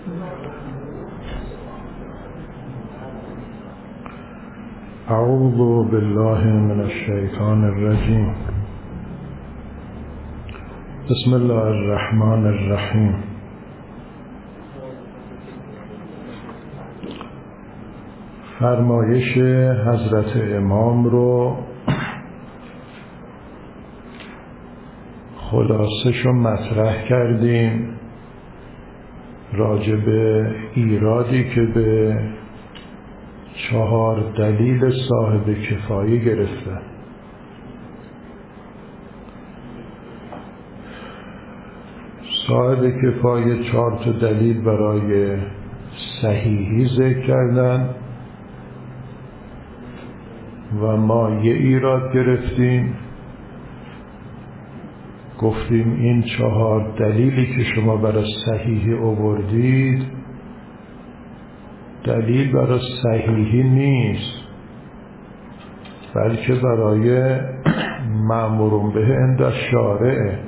اعوذ بالله من الشیطان الرجیم. بسم الله الرحمن الرحیم. فرمایش حضرت امام رو خلاصه‌شو مطرح کردیم راجع به ایرادی که به 4 دلیل صاحب کفایه گرفته. صاحب کفایه 4 تا دلیل برای صحیحی ذکر کردن و ما یه ایراد گرفتیم، گفتیم این 4 دلیلی که شما برای صحیحی آوردید دلیل برای صحیحی نیست، بلکه برای مأمور به عند الشارع.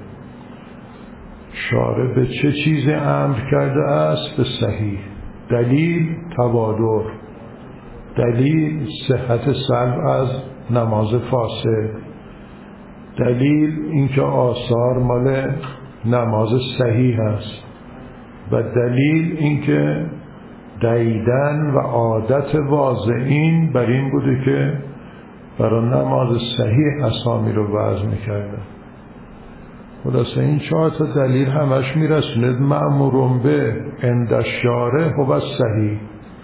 شارع به چه چیزی امر کرده است؟ به صحیح. دلیل تواتر، دلیل صحت سلب از نماز فاسد، دلیل اینکه آثار مال نماز صحیح است و دلیل اینکه دیدن و عادت واضعین بر این بوده که برای نماز صحیح اسامی رو وضع میکردن. خلاصه این 4 تا دلیل همش میرسوند مأمور به عند الشارع هو صحیح.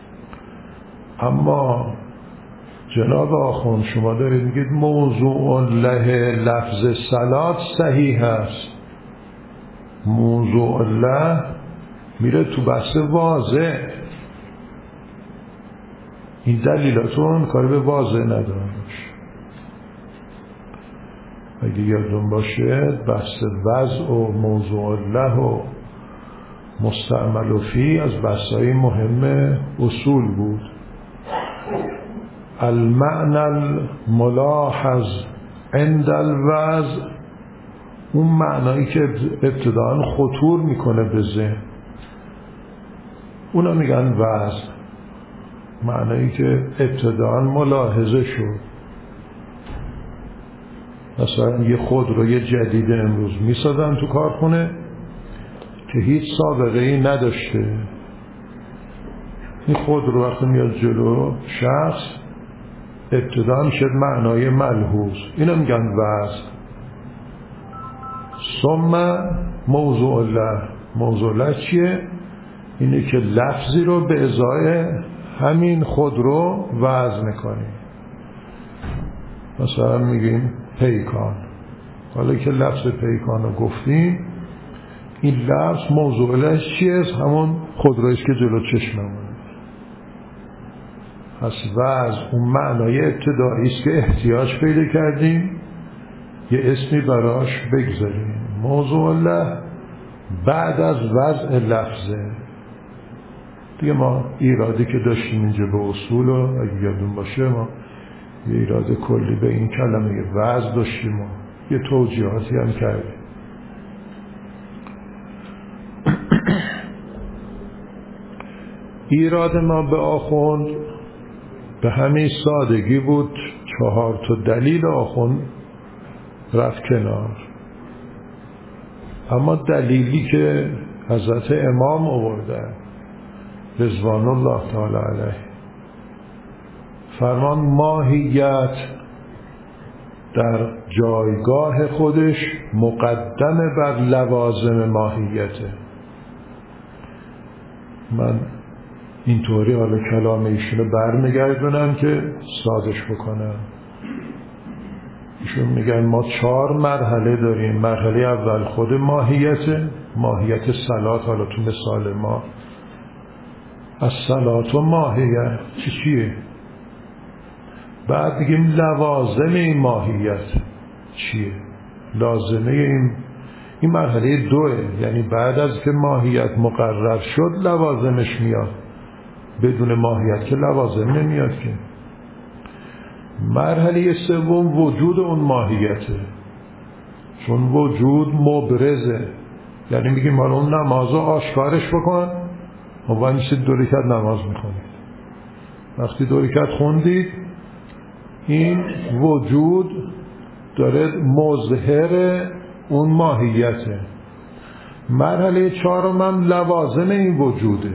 اما جناب آخوند شما دارید میگید موضوع له لفظ صلات صحیح است. موضوع له میره تو بحث واضح. این دلیلاتون کاری به واضح ندارن. اگه یادون باشه بحث وضع و موضوع له و مستعمل و فی از بحثای مهم اصول بود. المعنى الملاحظ عند الوضع، اون معنایی که ابتداً خطور میکنه به ذهن اونا میگن وضع. معنایی که ابتداً ملاحظه شد، مثلا یه خودروی جدید امروز میسازن تو کارخونه که هیچ سابقه ای نداشته. این خودرو وقتی میاد جلو شخص ابتدا میشه معنای ملحوظ، اینا میگن وضع. ثم موضوع الله. موضوع الله چیه؟ اینه که لفظی رو به ازای همین خودرو وضع میکنیم. مثلا میگیم پیکان. حالا که لفظ پیکان رو گفتیم، این لفظ موضوع الله چیه؟ همون خودرویست که جلو چشممونه. پس وضع اون معنای ابتدایی است که احتیاج پیدا کردیم یه اسمی براش بگذاریم. موضوع الله بعد از وضع لفظه. دیگه ما ایرادی که داشتیم اینجا به اصول و اگه یادون باشه ما یه ایراد کلی به این کلمه وضع داشتیم و یه توجیهاتی هم کردیم. ایراد ما به آخوند به همین سادگی بود. 4 تا دلیل آخوند رفت کنار. اما دلیلی که حضرت امام آورده رضوان الله تعالی علیه، فرمان ماهیت در جایگاه خودش مقدم بر لوازم ماهیته. من اینطوری حالا کلام ایشونو برمیگردونم که سادش بکنم. ایشون میگن ما 4 مرحله داریم. مرحله اول خود ماهیته، ماهیت صلات. حالا تو مثال ما از صلات و ماهیت چیه؟ بعد بگیم لوازم این ماهیت چیه؟ لازمه این مرحله 2، یعنی بعد از که ماهیت مقرر شد لوازمش میاد. بدون ماهیت که لوازم نمیاد که. مرحله 3 وجود اون ماهیته، چون وجود مبرزه. یعنی میگیم حالا اون نمازو آشکارش بکن و باید میشید 2 رکعت نماز میخونید. وقتی 2 رکعت خوندید این وجود داره مظهر اون ماهیته. مرحله 4 هم لوازم این وجوده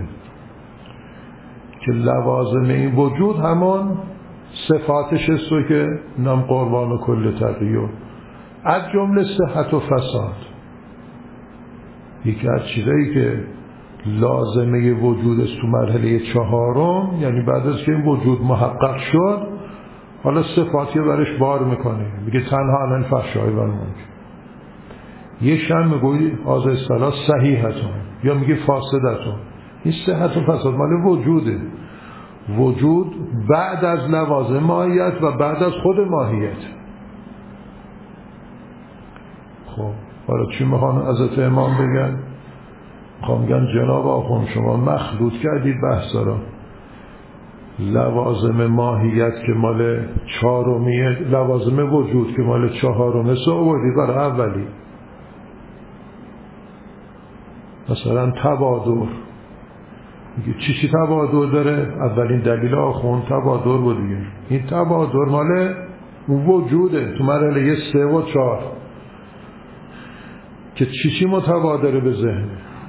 که لوازم این وجود همون صفاتش است که نام قربان و کل تقیه، از جمله صحت و فساد. یکی از چیزایی که لازمه وجود است تو مرحله 4، یعنی بعد از که این وجود محقق شد حالا صفاتی برش بار میکنه، میگه تنها عن الفحشاء و المنکر. یه شم میگوی هذه الصلاة صحیحتون یا میگه فاسدتون. این صحت و فساد مال وجوده. وجود بعد از لوازم ماهیت و بعد از خود ماهیت. خب حالا چی میخوان حضرت امام بگن؟ میخوان بگن جناب آخوند شما مخلوط کردید بحثا را. لوازم ماهیت که مال 4میه، لوازم وجود که مال 4مه آوردید برای اولی. مثلا تبادر، میگه چی تبادر داره؟ اولین دلیل آخوند تبادر بود دیگه. این تبادر مال اون وجوده تو مرحله 3 و 4 که چی متبادره به ذهن.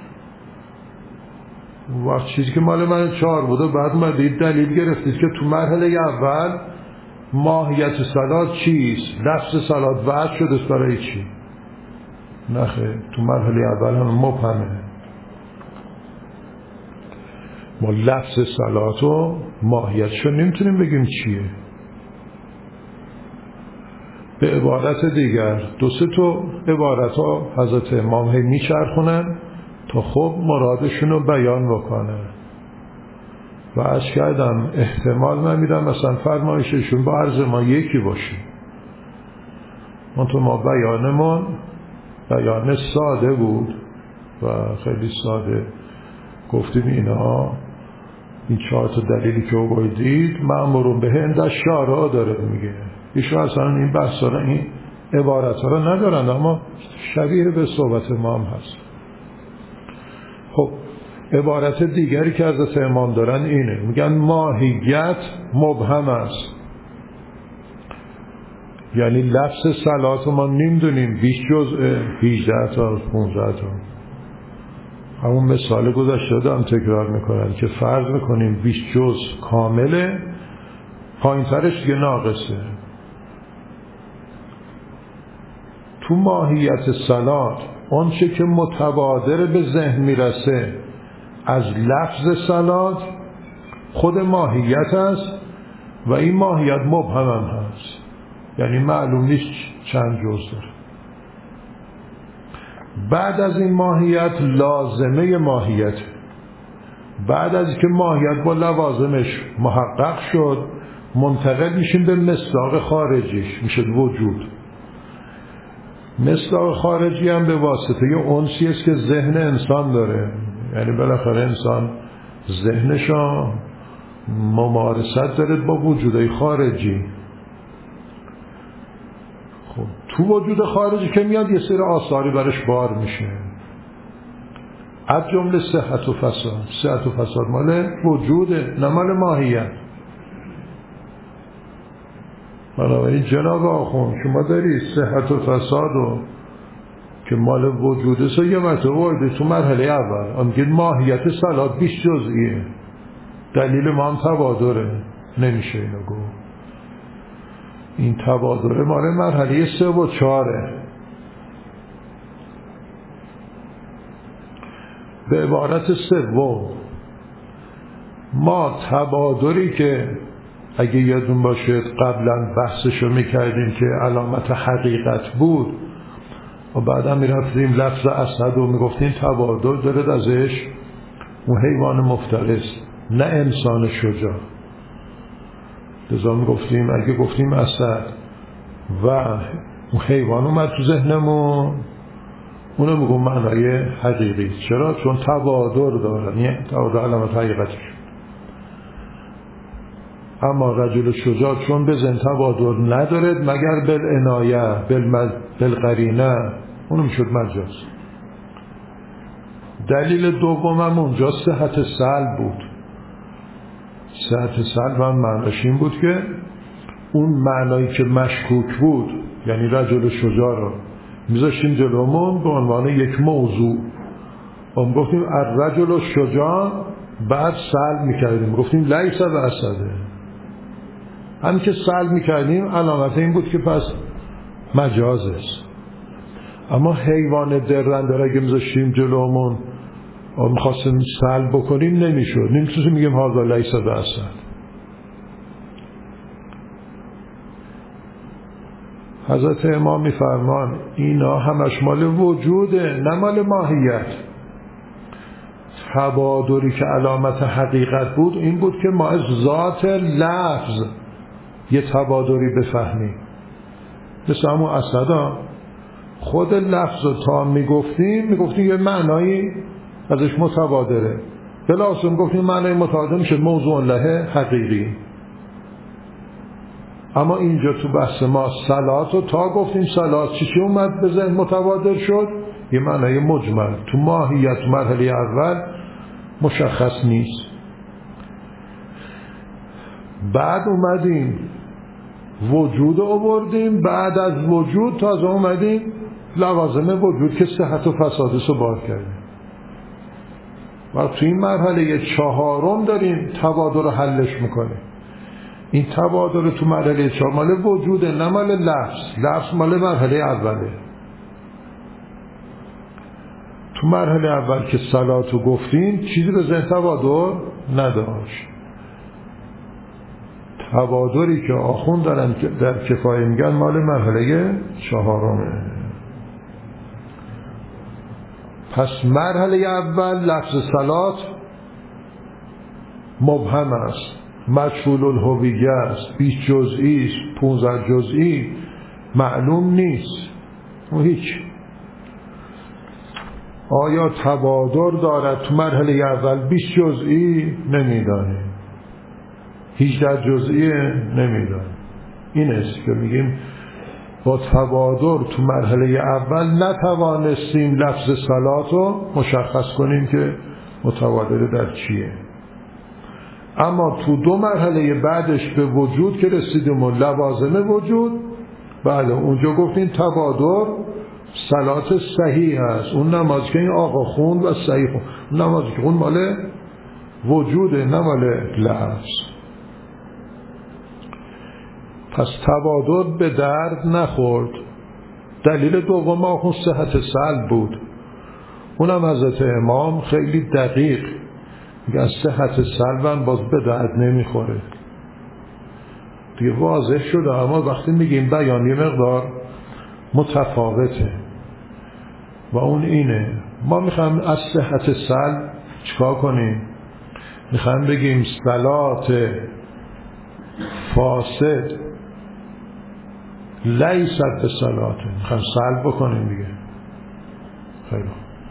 وقت چیزی که مال من 4 بود و بعد ما دلیل گرفتید که تو مرحله اول ماهیت صلات چیست؟ لفظ صلات وعد شده برای چی؟ نخه تو مرحله اول هم مبهمه. ما لفظ صلات و ماهیتشو نمیتونیم بگیم چیه. به عبارت دیگر 2-3 تا عبارت ها حضرت امام هی میچرخونن تا خب مرادشونو بیان بکنن و از کردم احتمال من میدم مثلا فرمایششون با عرض ما یکی باشه. ما بیانمون بیان ساده بود و خیلی ساده گفتیم اینا این 4 تا دلیلی که آوردید مأمورون به هند شارع داره میگه. ایشون اصلا این بحثا رو این عبارت ها رو ندارن اما شبیه به صحبت ما هم هست. خب عبارت دیگری که حضرت امام دارن اینه، میگن ماهیت مبهم است. یعنی لفظ صلات ما نمیدونیم 20 جزء 18 تا 15 تا. همون مثال گذشته دارم تکرار میکنن که فرض میکنیم 20 جزء کامله، پایین ترش دیگه ناقصه. تو ماهیت صلات آنچه که متبادر به ذهن میرسه از لفظ صلات خود ماهیت است و این ماهیت مبهم هم هست، یعنی معلوم نیست چند جزء داره. بعد از این ماهیت لازمه ماهیت، بعد از که ماهیت با لوازمش محقق شد منتقل میشیم به مصداق خارجیش، میشه وجود. مصداق خارجی هم به واسطه یه انسی است که ذهن انسان داره، یعنی بالاخره انسان ذهنش ممارست داره با وجودهای خارجی. خب تو وجود خارجی که میاد یه سری آثاری برش بار میشه، از جمله صحت و فساد. صحت و فساد مال وجوده نه مال ماهیت. بنابراین جناب آخوند شما داری صحت و فساد و که مال وجوده سو یه مرتبه وارده تو مرحله اول میگید ماهیت صلات 20 جزئیه، دلیل ما هم تبادره، نمیشه اینو گفت. این تبادره مال مرحله 3 و 4. به عبارت سوم ما تبادری که اگه یادون باشه قبلا بحثشو میکردیم که علامت حقیقت بود و بعدا میرفتیم لفظ اسد و میگفتیم تبادر داره ازش اون حیوان مفترس نه انسان شجاع. لذا میگفتیم اگه گفتیم اسد و اون حیوان اومد تو ذهنمون اونو میگم معنای حقیقی. چرا؟ چون تبادر دارن، یعنی تبادر علامت حقیقتش. اما رجل شجاع چون به ذهن تبادر ندارد مگر بالعنایه بالقرینه، اونو میشد مجاز. دلیل دومم اونجا صحت سلب بود. صحت سلب هم معناش این بود که اون معنایی که مشکوک بود، یعنی رجل شجاع رو میذاشتیم جلومون به عنوان یک موضوع، اون گفتیم الرجل شجاع، بعد سلب میکردیم گفتیم لیس باسده. همین که سلب میکردیم علامت این بود که پس مجاز است. اما حیوان درنده را اگه میذاشتیم جلومون و میخواستیم سلب بکنیم نمیشد، نمیتونیم میگیم هذا لیس باسد. حضرت امام میفرمان اینا همش مال وجوده نه مال ماهیت. تبادری که علامت حقیقت بود این بود که ما از ذات لفظ یه تبادری بفهمیم. مثل همون اسدا خود لفظ رو تا میگفتیم یه معنایی ازش متبادره، بلاسم گفتیم معنای متبادر میشه موضوع له حقیقی. اما اینجا تو بحث ما صلات رو تا گفتیم صلات چی اومد به ذهن متبادر شد؟ یه معنای مجمل تو ماهیت مرحله اول مشخص نیست. بعد اومدیم وجود رو آوردیم، بعد از وجود تازه اومدیم لوازم وجود که صحت و فسادش رو بار کردیم و تو این مرحله چهارم داریم تبادر رو حلش میکنیم. این تبادر تو مرحله چهارم مال وجوده نه مال لفظ مال مرحله اوله. تو مرحله اول که صلاتو گفتیم چیزی به ذهن تبادر نداشت. تبادری که آخوند دارن در کفایه میگن مال مرحله چهارمه. پس مرحله اول لفظ صلات مبهم است، مجهول الهویه است، 20 جزئی است، 15 جزئی، معلوم نیست و هیچ. آیا تبادر دارد؟ تو مرحله اول 20 جزئی نمیدانیم، 18 جزئی نمیدانیم. این است که میگیم با تبادر تو مرحله اول نتوانستیم لفظ صلات رو مشخص کنیم که متبادر در چیه. اما تو دو مرحله بعدش به وجود که رسیدیم و لوازم وجود، بله اونجا گفتیم تبادر صلات صحیح هست. اون نمازی که این آقا خوند و صحیح خوند، اون نمازی که خوند مال وجوده نه مال لفظ. پس تبادر به درد نخورد. دلیل دوم آخون صحت سلب بود. اونم حضرت امام خیلی دقیق میگن صحت سلبم باز به درد نمیخوره. دیگه واضح شده، اما وقتی میگیم بیان یه مقدار متفاوته و اون اینه. ما میخوایم از صحت سلب چکار کنیم؟ میخوایم بگیم صلات فاسد لیست به صلاته، میخوایم سلب بکنیم دیگه. خیلی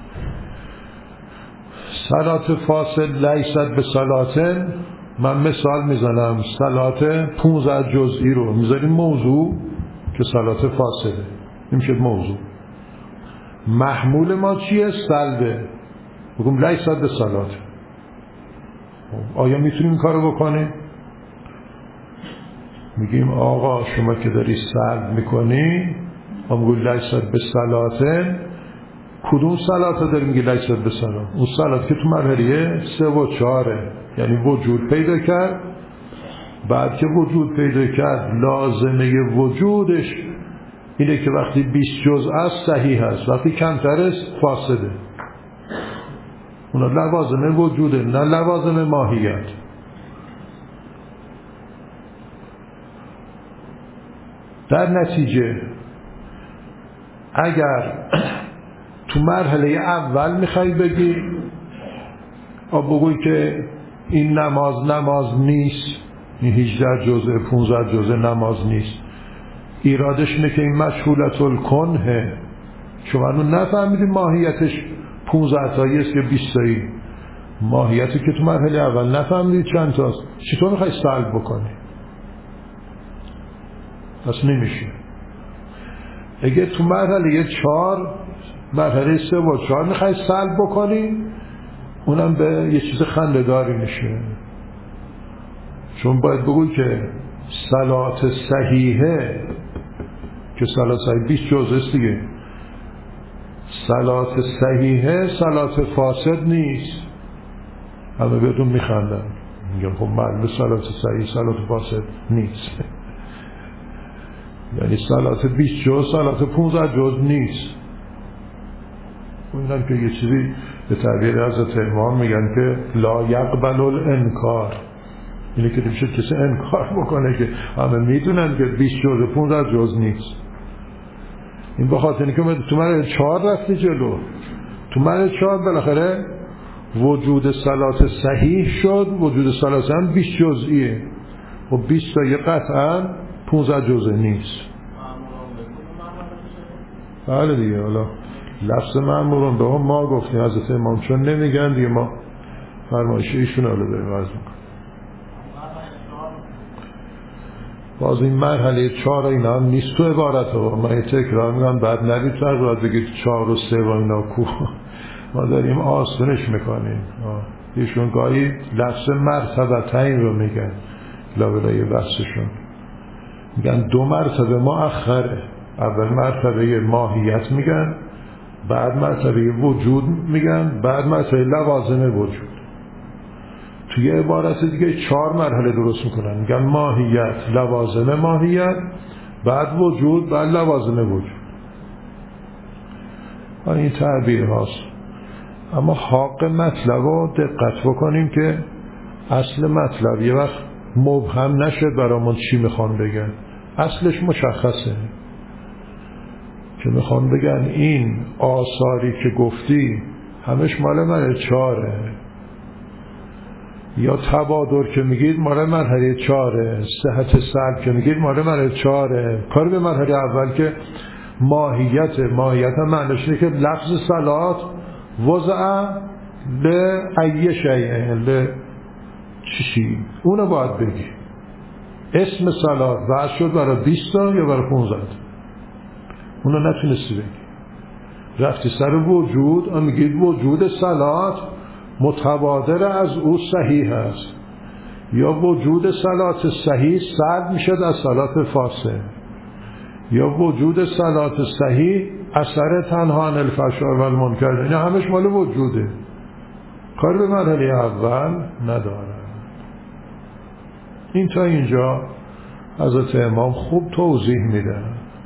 صلات فاسد لیست به صلاته، من مثال میزنم صلات 15 جزئی رو میذاریم موضوع که صلات فاسده، این میشه موضوع. محمول ما چیه؟ سلبه. بگم لیست به صلاته. آیا میتونیم این کارو بکنیم؟ میگیم آقا شما که داری سلب میکنی، ما میگیم لیست به صلاته، کدوم صلات داری میگی لیست به صلات؟ اون صلات که تو مرحله 3 و 4 یعنی وجود پیدا کرد. بعد که وجود پیدا کرد لازمه وجودش اینه که وقتی 20 جزء است صحیح است، وقتی کمتر است فاسده. اونا لوازم وجوده نه لوازم ماهیت. در نتیجه اگر تو مرحله اول میخوای بگی بگوی که این نماز نیست، این 18 جزء 15 جزء نماز نیست، ایرادش اینه که این مشغولت الکنه، شما رو نفهمیدی ماهیتش 15 تایی است که 20 تایی. ماهیتی که تو مرحله اول نفهمیدی چند تاست، چطور میخوای سلب بکنی؟ پس نمیشه. اگه تو مرحله 4 مرحله 3 و 4 میخوای سلب بکنی، اونم به یه چیز خنده‌داری میشه. چون باید بگوی که صلات صحیحه، که صلات صحیح 20 جزء است دیگه، صلات صحیحه صلات فاسد نیست. همه بهتون میخندن، میگن خب معلومه صلات صحیح صلات فاسد نیست. یعنی صلات 20 جزء صلات 15 جزء نیست. اونم که یه چیزی به تعبیر حضرت امام میگن که لا یقبل الانکار، اینه که نمیشه کسی انکار بکنه که همه میدونن که 20 جزء 15 جزء نیست. این به خاطر اینکه تو مرحله 4 رفتی جلو، تو مرحله 4 بالاخره وجود صلات صحیح شد، وجود صلات هم 20 جزئیه و 20 تا یه قطعا 15 جزء نیست. بله دیگه، حالا لفظ مأمورون به هم ما گفتیم حضرت امام چون نمیگن دیگه، ما فرمایش ایشون حالا داریم عرض میکنم. باز این مرحله 4 اینا هم نیست تو عبارت ها، من یه تکرار میگم بعد نبید فرقات بگید 4 و 3 و اینا کو، ما داریم آسونش میکنیم. ایشون گاهی لفظ مرتبتین رو میگن لابلای بحثشون، میگن 2 مرتبه مؤخره. اول مرتبه ماهیت میگن، بعد مرتبه وجود میگن، بعد مرتبه لوازم وجود. توی عبارت دیگه 4 مرحله درست میکنن، میگن ماهیت، لوازم ماهیت، بعد وجود، بعد لوازم وجود. این تعبیر هاست. اما حق مطلب رو دقت بکنیم که اصل مطلب یه وقت مبهم نشد برامون چی میخوان بگن. اصلش مشخصه که میخوان بگن این آثاری که گفتی همش مال مرحله 4، یا تبادر که میگید مال مرحله 4، صحت سلب که میگید مال مرحله 4، کار به مرحله اول که ماهیت هم معنیش اینه که لفظ صلات وضع به ای شیء، به چی اونو باید بگی. اسم صلات وضع شد برای 20 تا یا برای 15 تا، اونو نتونستی بگی. رفتی سر وجود و میگید وجود صلات متبادر از او صحیح است، یا وجود صلات صحیح سلب میشد از صلات فاسد، یا وجود صلات صحیح اثر تنها عن الفحشاء و المنکر. این همش مال وجوده، کار به مرحله اول نداره. این تا اینجا حضرت امام خوب توضیح میدن.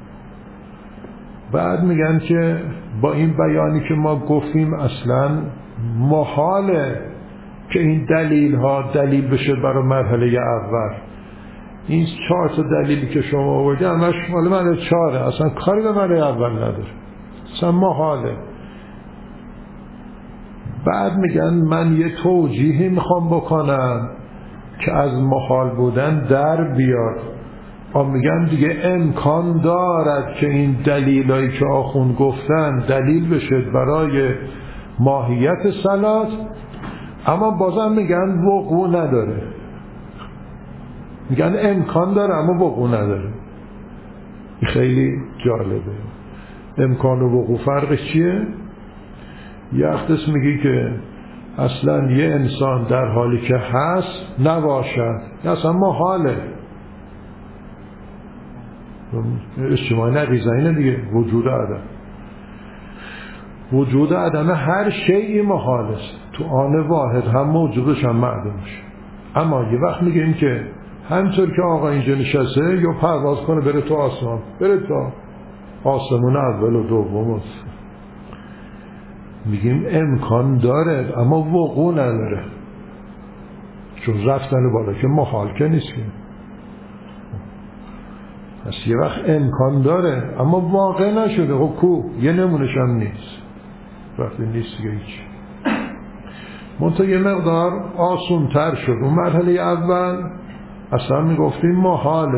بعد میگن که با این بیانی که ما گفتیم اصلا محاله که این دلیل ها دلیل بشه برای مرحله اول. این 4 تا دلیلی که شما آوردید همش مال مرحله 4، اصلا کاری به مرحله اول نداره، اصلا محاله. بعد میگن من یه توجیهی میخوام بکنم که از محال بودن در بیاد. میگن دیگه امکان دارد که این دلیلایی که آخوند گفتن دلیل بشه برای ماهیت صلات، اما بازم میگن وقوع نداره. میگن امکان داره اما وقوع نداره. این خیلی جالبه. امکان و وقوع فرقش چیه؟ یه وقتش میگی که اصلا یه انسان در حالی که هست نباشد، اصلا محاله. اجتماعی نقیزه اینه دیگه، وجود عدم. وجود عدم هر شیئی محال است، تو آن واحد هم موجودش هم معدوم میشه. اما یه وقت میگیم که همطور که آقا اینجا نشسته یا پرواز کنه بره تو آسمان، بره تا آسمون اول و دوم، میگیم امکان داره اما وقوع نداره، چون رفتن بالا که محال که نیست که. پس یه وقت امکان داره اما واقع نشده. خب کو یه نمونش هم نیست، وقتی نیست دیگه هیچ. منطقه یه مقدار آسون تر شد. اون مرحله اول اصلا میگفتیم محاله.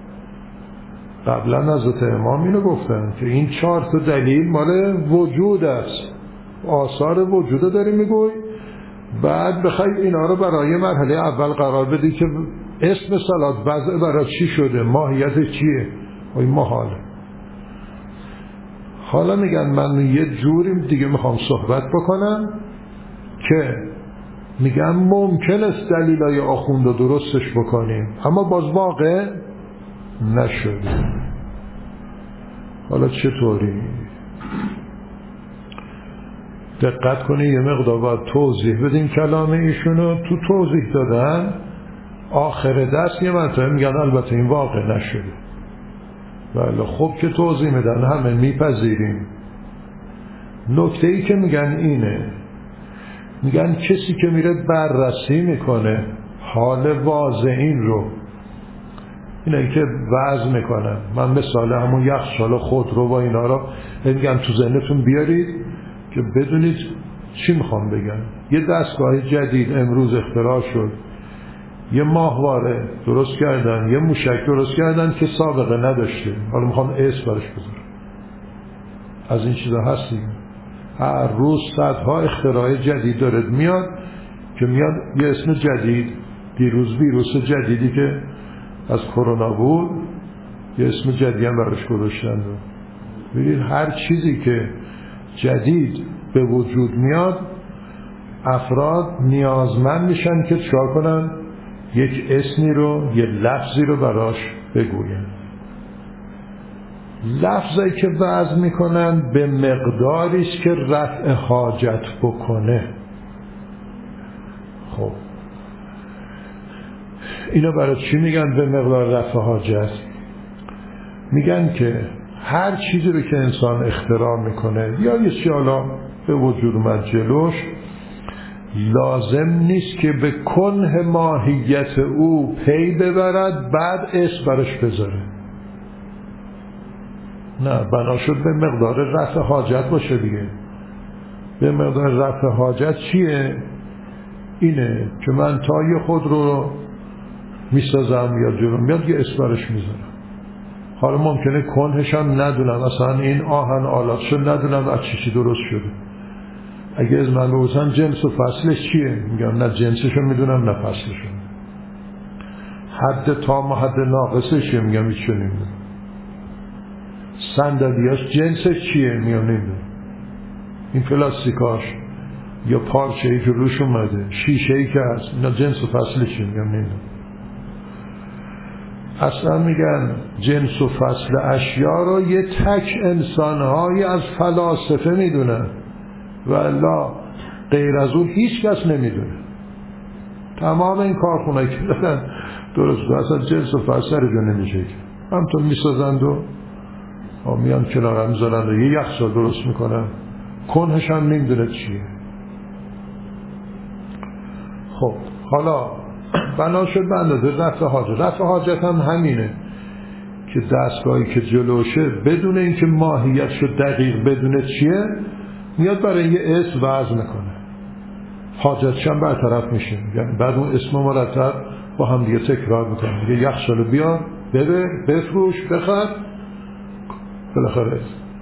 قبلا حضرت امام اینو گفتن که این 4 تا دلیل مال وجود است، آثار وجود داری میگوی. بعد بخوای اینا رو برای مرحله اول قرار بدی که اسم صلات وضع برای چی شده، ماهیت چیه، این محاله. حالا میگن من یه جوری دیگه میخوام صحبت بکنم که میگن ممکن است دلیلای آخوند رو درستش بکنیم اما باز واقع نشده. حالا چطوری؟ دقت کنید یه مقدار باید توضیح بدیم کلام ایشونو. تو توضیح دادن آخر دست یه منطقه میگن البته این واقع نشده. بله خب که توضیح میدن همه میپذیریم. نکته ای که میگن اینه، میگن کسی که میره بررسی میکنه حال واضعین رو، اینه که وضع میکنن. من مثال همون یخچال خودرو و اینا رو میگم تو ذهنتون بیارید که بدونید چی میخوام بگم. یه دستگاه جدید امروز اختراع شد، یه ماهواره درست کردن، یه موشک درست کردن که سابقه نداشته، حالا میخوام اسم براش بذارم. از این چیزا هستی. هر روز صدها اختراع جدید داره میاد که میاد یه اسم جدید. دیروز ویروس جدیدی که از کرونا بود یه اسم جدید هم براش گذاشتن. ببینید هر چیزی که جدید به وجود میاد افراد نیازمند میشن که چکار کنن؟ یک اسمی رو، یه لفظی رو براش بگوین. لفظی که وضع میکنن به مقداریش که رفع حاجت بکنه. خب اینا برای چی میگن به مقدار رفع حاجت؟ میگن که هر چیزی رو که انسان اختراع میکنه یا یه چیزی حالا به وجود اومد جلوش، لازم نیست که به کنه ماهیت او پی ببرد بعد اسم براش بذاره. نه، بنا شد به مقدار رفع حاجت باشه دیگه. به مقدار رفع حاجت چیه؟ اینه که من تای خود رو میسازم یا جلو میاد یه اسم براش میذارم. حالا ممکنه کنهش هم ندونم، اصلا این آهن آلاتشو ندونم از چی درست شده. اگه از من بپرسن جنس و فصلش چیه؟ میگم نه جنسشو میدونم نه فصلشو. حد تام و حد ناقصش چیه؟ میگم هیچ نمیدونم. صندلیاش جنسش چیه؟ میگم نمیدونم. این پلاستیکاش یا پارچه‌ای که روش اومده، شیشه‌ای که هست، اینا جنس و فصلش چیه؟ میگم نمیدونم. اصلا میگن جنس و فصل اشیا رو یه تک انسان‌های از فلاسفه میدونن و الا غیر از اون هیچ کس نمیدونه. تمام این کارخونه‌ای که دارن درست اصلا جنس و فصل رو نمیشه که همطور میسازند و میان کنار هم میذارن و یه یخچال درست میکنن، کنهش هم نمیدونه چیه. خب حالا بنا شد به اندازه رفع حاجت. رفع حاجت هم همینه که دستگاهی که جلوشه بدون اینکه ماهیتش رو دقیق بدونه چیه میاد برای یه اسم وضع میکنه، حاجتش هم برطرف میشه. یعنی بعد اون اسم مرتب با هم دیگه تکرار میکنه، میگه یخچالو بیار، ببر، بفروش، بخر، بالاخره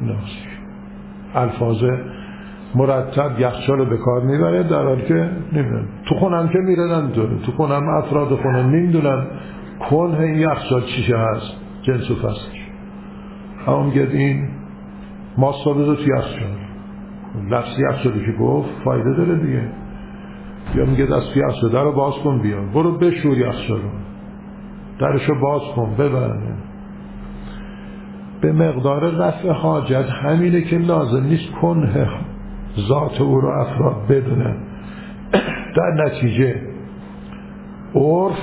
الفاظ مرتب یخچالو به کار میبره، در حالی که نمیدونم. تو خونم که میره نمیدونه، تو خونم افراد خونم نمیدونن کنه این یخچال چیشه هست، جنس و فصلش. اما میگه این ماستا بذار تو یخچال، لفظ یخچالی که گفت فایده داره دیگه. یا میگه دست یخچال درو باز کن بیا، برو بشور یخچالو، درشو باز کن ببرن. به مقدار رفع حاجت همینه که لازم نیست کنه ذات او رو افراد بدونن. در نتیجه عرف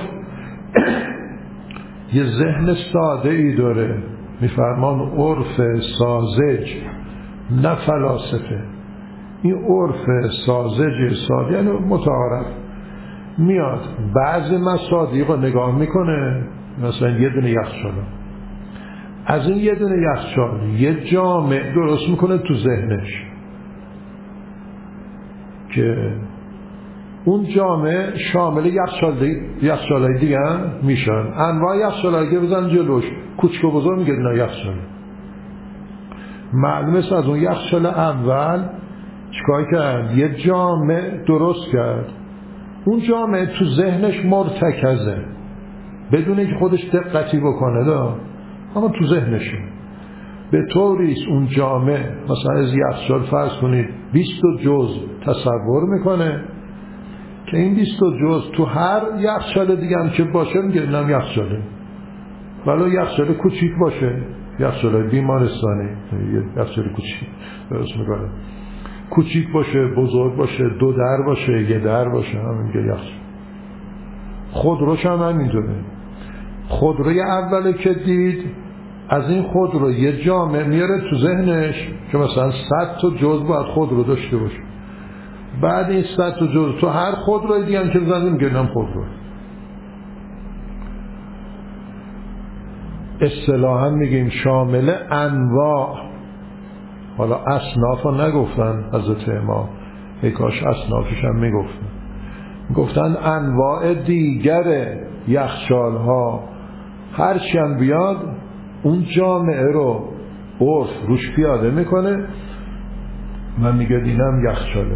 یه ذهن ساده ای داره، میفرمان عرف ساذج نه فلاسفه. این عرف ساذج ساده یعنی متعارف میاد بعضی مصادیق رو نگاه میکنه، مثلا یه دونه یخچال، از این یه دونه یخچال یه جامع درست میکنه تو ذهنش که اون جامع شامل یخچالای دیگه هم میشن. انواع یخچالایی که بزن جلوش کوچک و بزرگ میگه اینا یخچال. معلومه است از اون یخچال اول چیکار کرد؟ یه جامع درست کرد. اون جامع تو ذهنش مرتکزه بدون اینکه خودش دقتی بکنه، اما تو ذهنشه. به طوریست اون جامع مثلا از یخچال فرض کنید 20 جزء تصور میکنه که این 20 جزء تو هر یخچال دیگه هم که باشه میگه اینم یخچاله، ولو یخچال کوچیک باشه، یخچال بیمارستانی یخچال کوچیک درست میکنه، کوچیک باشه بزرگ باشه، 2 در باشه 1 در باشه، همین میگه یخچال. خودروش هم همینطوره. خودروی اوله که دید از این خودرو یه جامعه میاره تو ذهنش که مثلا 100 جزء باید خودرو داشته باشه، بعد این 100 جزء تو هر خودروی دیگه هم که بزنیم گرنم خودرو. اصطلاحاً میگیم شامل انواع، حالا اصناف ها نگفتن حضرت امام، ای کاش اصنافش هم میگفتن، گفتن انواع دیگر یخچال ها هرچی هم بیاد اون جامعه رو عرف روش پیاده میکنه و میگه اینم یخچاله.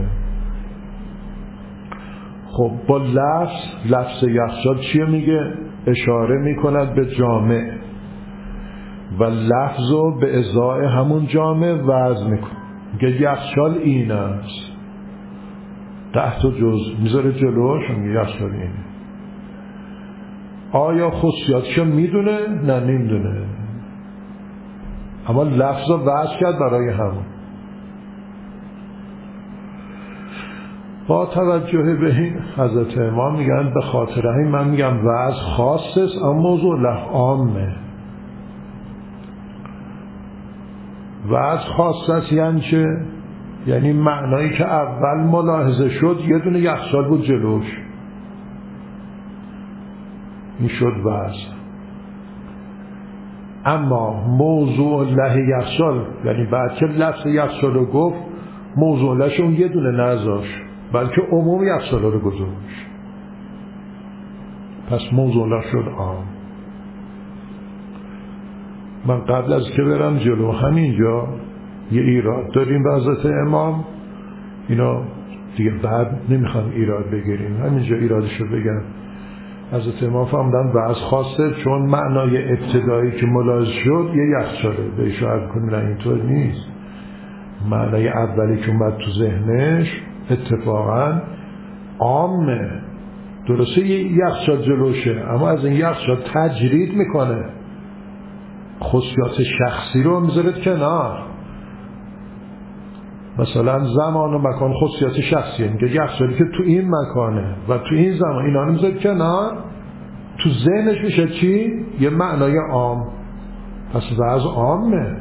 خب با لفظ یخچال چیه میگه؟ اشاره میکند به جامع و لفظ رو به ازای همون جامع وضع میکنه، میگه یخچال این است، 10 جزء میذاره جلوش میگه یخچال اینه. آیا خصوصیاتشو میدونه؟ نه نمیدونه، اما لفظ رو وضع کرد برای همون. با توجه به این حضرت امام میگن به خاطر همین من میگم وضع خاص است اما موضوع عامه. وضع خاص است یعنی چه؟ یعنی معنایی که اول ملاحظه شد یه دونه یخچال بود جلوش، این شد وضع. اما موضوع له یخچال یعنی بعد که لفظ یخچال رو گفت موضوع لهش اون یه دونه نذاشت بلکه عموم یخچال رو گذاشت، پس موضوع له شد عام. من قبل از که برم جلو همینجا یه ایراد داریم به حضرت امام، اینا دیگه بعد نمیخوام ایراد بگیریم، همینجا ایرادشو بگم. حضرت امام فهمدن وضع خاصه چون معنای ابتدایی که ملاحظ شد یه یخچاله، بهش عرض کنیم نه اینطور نیست، معنای اولی که اومد تو ذهنش اتفاقا عامه، درسته یه یخچال جلوشه اما از این یخچال تجرید میکنه، خصوصیات شخصی رو میذاره کنار، مثلا زمان و مکان خصوصیات شخصیه، میگه یخچالی که تو این مکانه و تو این زمان اینا رو میذاره کنار، تو ذهنش میشه چی؟ یه معنای عام، پس وضع عامه،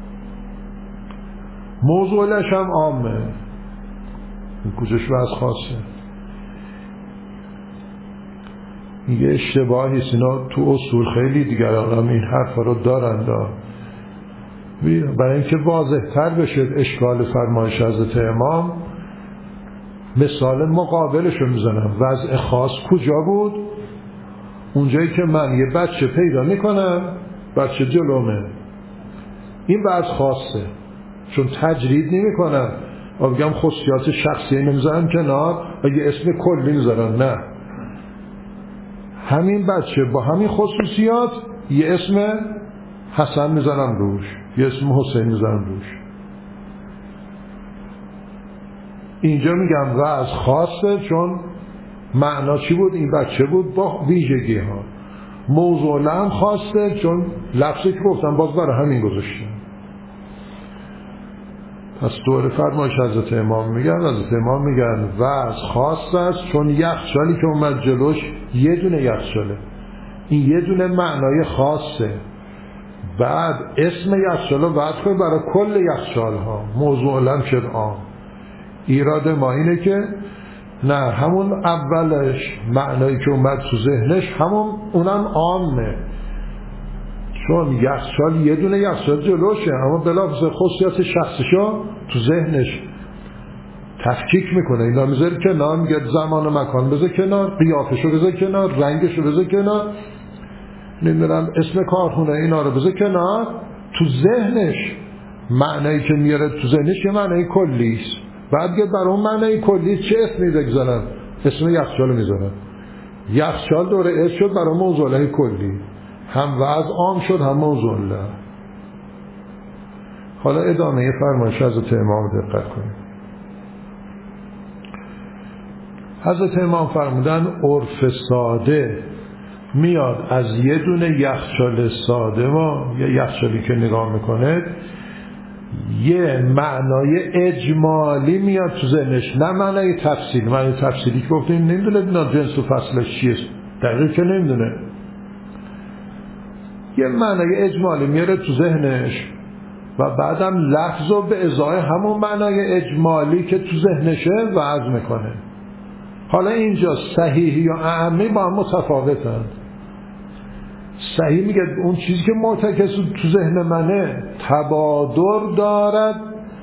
موضوعش هم عامه، این کجاش وضع خاصه؟ یه اشتباهیست، اینا تو اصول خیلی دیگران هم این حرفا رو دارند، برای اینکه واضح تر بشه اشکال فرمایش حضرت امام مثال مقابلش رو میزنم. وضع خاص کجا بود؟ اونجایی که من یه بچه پیدا میکنم، بچه جلومه، این وضع خاصه چون تجرید نمی کنم و بگم خصوصیات شخصی نمیذارم کنار و یه اسم کلی میذارم، نه، همین بچه با همین خصوصیات یه اسم حسن میذارم روش، یه اسم حسین میذارم روش. اینجا میگم وضع خاصه چون معنا چی بود؟ این بچه بود با ویژگی ها. موضوع لهم خاصه چون لفظی که گفتم باز برای همین گذاشتم. پس دور فرمایش حضرت امام میگن، حضرت امام میگن وضع خاص است چون یخچالی که اومد جلوش یه دونه یخچاله، این یه دونه معنای خاصه، بعد اسم یخچال رو وضع کنیم برای کل یخچال ها، موضوع لهم شد عام. ایراد ما اینه که نه، همون اولش معنایی که اومد تو ذهنش همون اونم عامه، چون یخچال یه دونه یخچال جلوشه اما بلافاصله خصوصیات شخصیشو تو ذهنش تفکیک میکنه، اینا میذاره کنار، میگه زمان و مکان بذار کنار، قیافشو بذار کنار، رنگشو بذار کنار، نمیدونم اسم کارخونه اینا رو بذار کنار، تو ذهنش معنایی که میاره تو ذهنش یه معنای کلیست، بعد گفت برای اون معنای کلی چه اسمی بگذارن؟ اسم یخچال میذارن، یخچال دوره اسم شد برای موضوع له کلی، هم وضع عام شد هم موضوع له. حالا ادامه فرمایش حضرت امام دقت کنید. حضرت امام فرمودن عرف ساده میاد از یه دونه یخچال ساده یه یخچالی که نگاه میکنه یه معنای اجمالی میاد تو ذهنش، نه معنای تفصیلی. معنای تفصیلی که گفتیم نمیدونه جنس و فصلش چیه، دقیق که نمیدونه. یه معنای اجمالی میاره تو ذهنش و بعدم لفظ رو به ازای همون معنای اجمالی که تو ذهنشه وضع میکنه. حالا اینجا صحیح یا اعمی با هم متفاوتن. صحیح میگه اون چیزی که معتکس تو ذهن منه تبادر دارد،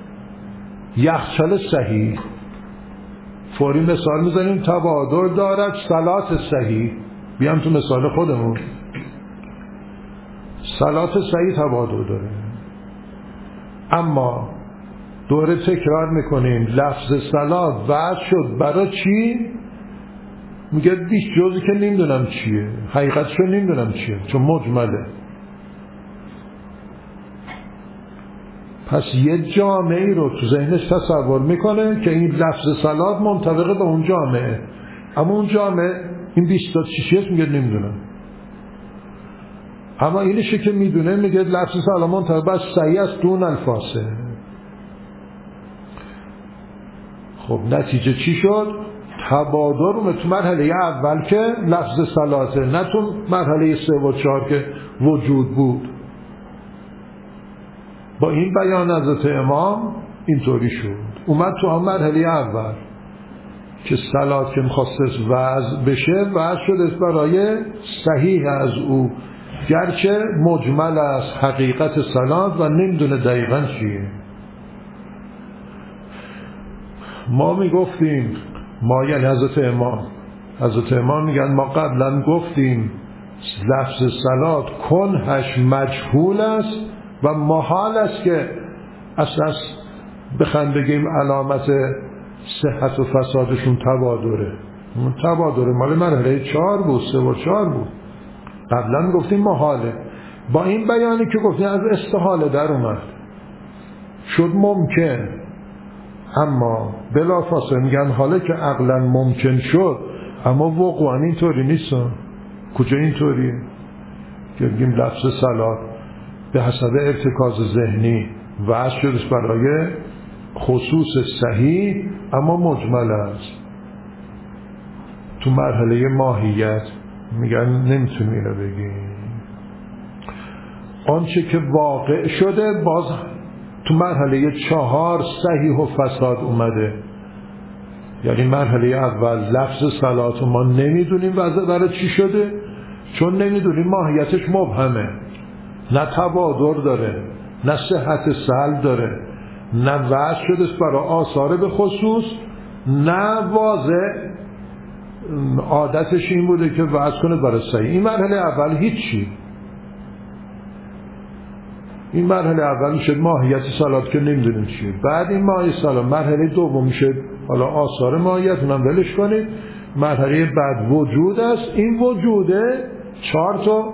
یخچال صحیح. فوری مثال میزنیم تبادر دارد صلات صحیح. بیام تو مثال خودمون، صلات صحیح تبادر داره. اما دوره تکرار میکنیم لفظ صلات وضع شد برای چی؟ میگه بیش جزی که نمیدونم چیه، حقیقتشو نمیدونم چیه چون مجمله. پس یه جامعه رو تو ذهنش تصور میکنه که این لفظ صلات منطبق به اون جامعه، اما اون جامعه این 20 تا چیه میگه نمیدونم. اما اینشه که میدونه میگه لفظ صلات منطبق به صحیح است دون الفاسه. خب نتیجه چی شد؟ تبادر رو تو مرحله اول که لفظ صلاته، نه تو مرحله 3 و 4 که وجود بود. با این بیان حضرت امام اینطوری شد، اومد تو هم مرحله اول که صلات که میخواست وضع بشه وضع شده برای صحیح از او، گرچه مجمل است حقیقت صلات و نمیدونه دقیقا چیه. ما میگفتیم، ما یعنی حضرت امام میگن ما قبلا گفتیم لفظ صلات کنهش مجهول است و محال است که اصلا بخوایم بگیم علامت صحت و فسادشون تبادره مال مرحله 4 بود، 3 و 4 بود. قبلا گفتیم محاله. با این بیانی که گفتیم از استحاله در اومد شد ممکن. اما بلافاصله میگن حالا که عقلا ممکن شد اما واقعا اینطوری نیست. کجا اینطوریه که بگیم لفظ صلات به حسب ارتکاز ذهنی وضع شدش برای خصوص صحیح اما مجمل است. تو مرحله ماهیت میگن نمیتونی اینو بگیم. آنچه که واقع شده باز تو مرحله 4 صحیح و فساد اومده. یعنی مرحله اول لفظ صلات ما نمیدونیم وضع برای چی شده، چون نمیدونیم ماهیتش مبهمه، نه تبادر داره، نه صحت سلب داره، نه وضع شده برای آثار به خصوص، نه واضح عادتش این بوده که وضع کنه برای صحیح. این مرحله اول هیچی. این مرحله اول میشه ماهیت صلات که نمیدونیم چیه. بعد این ماهیت صلات مرحله دوم میشه حالا آثار ماهیت، اونم ولش کنید. مرحله بعد وجود است. این وجوده 4 تا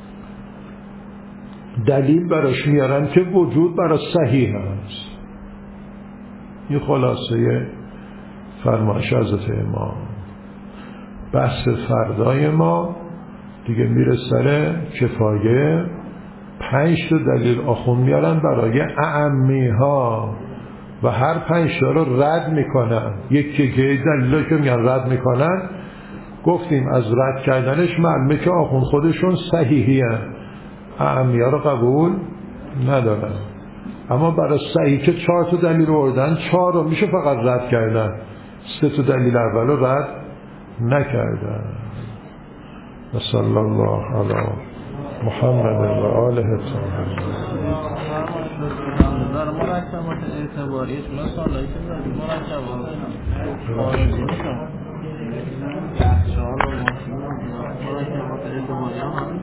دلیل براش میارن که وجود برای صحیح است. این خلاصه فرمایش حضرت امام. بحث فردای ما دیگه میره سر کفایه. 5 تا دلیل آخون میارن برای اعمی ها و هر 5 تا رو رد میکنن. یکی که دلیل که میان رد میکنن گفتیم از رد کردنش معلومه که آخون خودشون صحیحی هن، اعمی ها رو قبول ندارن. اما برای صحیح که 4 تا دلیل رو بردن 4 رو میشه فقط رد کردن، 3 تا دلیل اول رو رد نکردن. و صلی الله علی محمد و آله الطاهرین. در مرکبات اعتباریش مثالی که در مرکبات خارجی